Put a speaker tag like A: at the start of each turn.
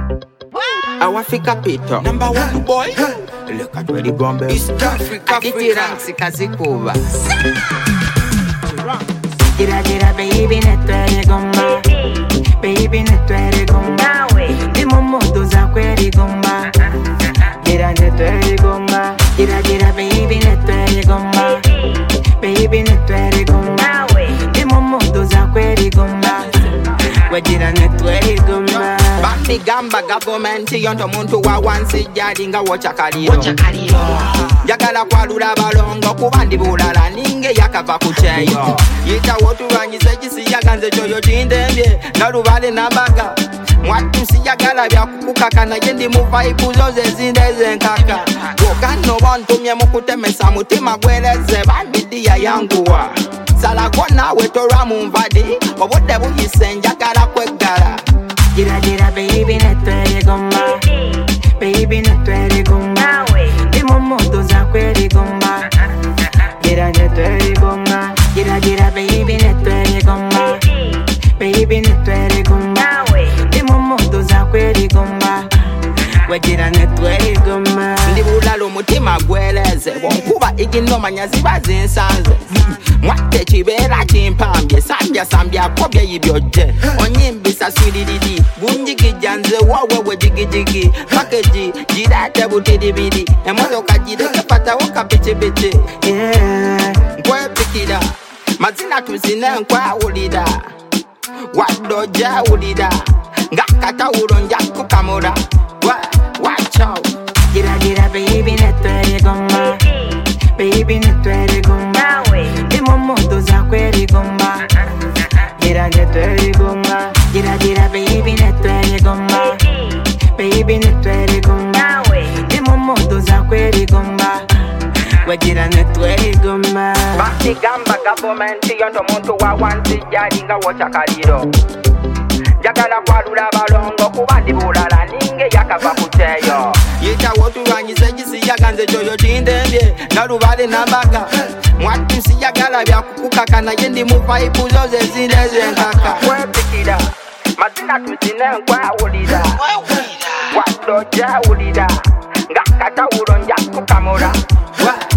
A: Our Africa Peter
B: Number one boy.
A: Look at where the gone baby.
B: East Africa.
A: Kiti ranks ikazikuba.
C: Gira baby netwere gomba. Baby netwere gomba. Dimo modo za kweri gomba. Gira netwere gomba. Gira baby netwere gomba. Baby netwere gomba. Dimo modo za kweri gomba. Wajira netwere gomba.
A: Bambi gamba government yonto muntu wa wansi jadi nga wocha kaliro. Jagala kwalula balongo kubandi bulala ninge yakava kucheyo. Yita wotu rangize jisi yaganze choyo chindembye. Nalubale nambaga. Mwatu siyagala bya kukukaka na yendi mu vibe zoze zindeze nkaka. Wogano bantumye mukutemesa mutima gweleze bambidi ya yanguwa. Sala kona wetora mumvadi obudde buyise njagala kwegala.
C: Gira baby netwere gomba. Baby netwere gomba. Dimo modo za kweri gomba. Gira netwere gomba. Gira baby netwere gomba. Baby netwere gomba. Dimo modo za kweri gomba. Wajira netwere gomba.
A: Ndi bulalo mutima gweleze bonkuba iginoma nyaziba zinsanze. Mwate chibera chimpambye sambya kobye yibyoje. Onyimbisa swidididi bunjigi janze wowe jigijigi. Pakeji jirate butidibidi. Emotoka jireke pata woka pichipichi. Nkwe pikida mazina tuzine nkwa ulida. Wadoja ulida. Ngakata uronja kukamura. Watch out.
C: Gira baby netwere gomba. Baby netwere gomba. Dimo modo za kweri gomba. Gira netwere gomba. Gira baby netwere gomba. Baby netwere gomba. Dimo modo za kweri gomba. Wajira netwere gomba.
A: Bambi gamba government yonto muntu wa wansi jadi nga wocha kaliro. Jagala kwalula balongo kubandi bulala ninge yakava kucheyo. Yita wotu rangize jisi yaganze choyo chindembye. Nalubale nambaga. Mwatu siyagala bya kukukaka na yendi mu vibe zoze zindeze nkaka. Kwepikida mazina tuzine nkwa ulida. Wadoja ulida. Ngakata uronja kukamura.